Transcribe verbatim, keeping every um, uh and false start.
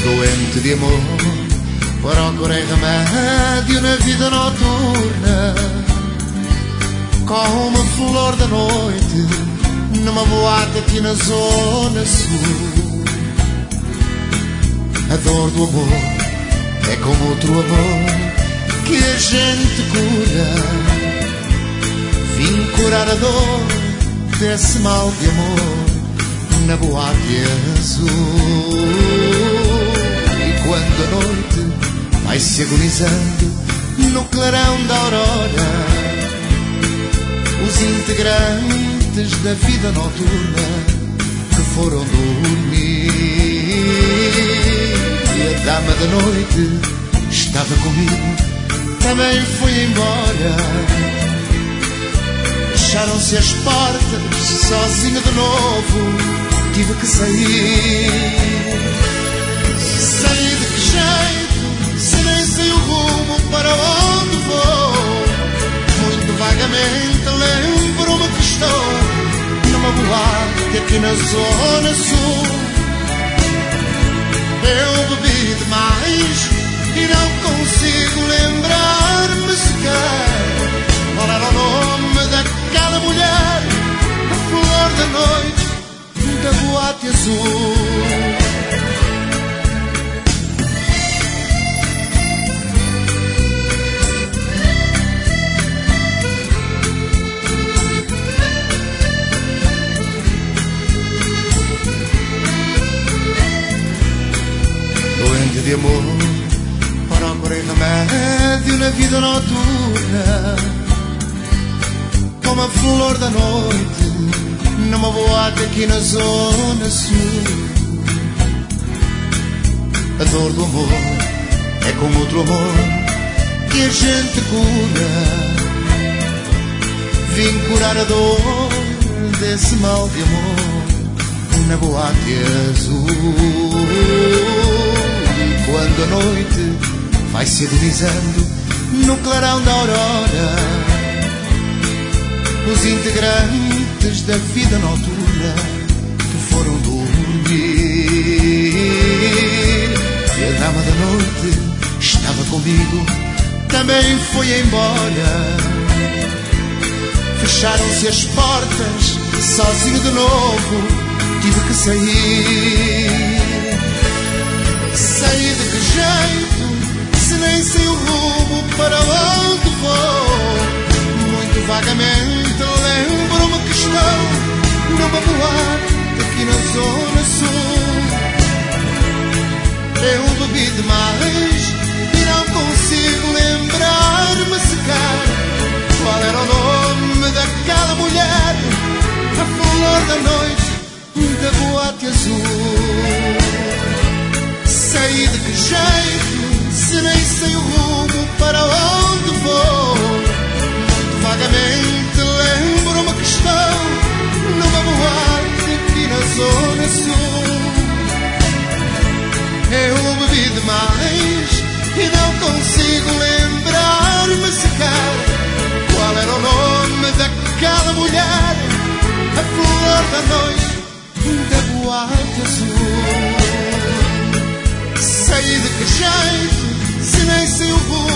Doente de amor, procurei remédio na vida noturna, como uma flor da noite numa boate aqui na zona sul. A dor do amor é como outro amor que a gente cura. Vim curar a dor desse mal de amor na boate azul. E quando a noite vai se agonizando no clarão da aurora, os integrantes da vida noturna que foram dormir, e a dama da noite estava comigo, também foi embora. Fecharam-se as portas, sozinho de novo tive que sair. Saí de que jeito, se nem sei o rumo para onde vou. Muito vagamente lembro-me que estou numa boate aqui na zona sul. Eu bebi demais e não consigo lembrar-me sequer qual era o nome daquela mulher, a flor da noite da boate azul. Doente de amor, procurei remédio na vida noturna, como a flor da noite numa boate aqui na zona sul. A dor do amor é como outro amor que a gente cura. Vim curar a dor desse mal de amor na boate azul. E quando a noite vai se agonizando no clarão da aurora, os integrantes da vida noturna que foram dormir, e a dama da noite estava comigo, também foi embora. Fecharam-se as portas, sozinho de novo tive que sair. Saí de que jeito, se nem sei o rumo para onde vou. Muito vagamente lembro-me que estou numa boate aqui na zona sul. Eu bebi demais e não consigo lembrar-me sequer qual era o nome daquela mulher, a flor da noite da boate azul. Saí de que jeito, se nem sei o rumo para onde vou. Muito vagamente lembro-me que estou numa boate aqui na zona sul. Eu bebi demais e não consigo lembrar-me sequer qual era o nome daquela mulher, a flor da noite da boate azul. Saí de que jeito, se nem sei o rumo